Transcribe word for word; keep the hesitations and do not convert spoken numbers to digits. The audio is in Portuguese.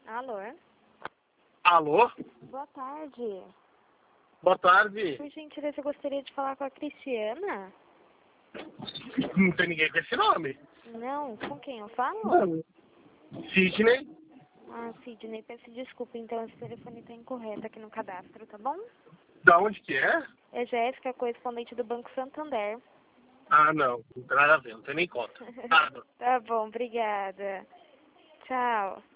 Alô? Alô? Boa tarde. Boa tarde. Por gentileza, eu gostaria de falar com a Cristiana. Não tem ninguém com esse nome. Não, com quem eu falo? Não. Sidney? Ah, Sidney, peço desculpa, então esse telefone está incorreto aqui no cadastro, tá bom? Da onde que é? É Jéssica, correspondente do Banco Santander. Ah, não. Não tem nada a ver, não tem nem conta. Nada. Tá bom, obrigada. Tchau.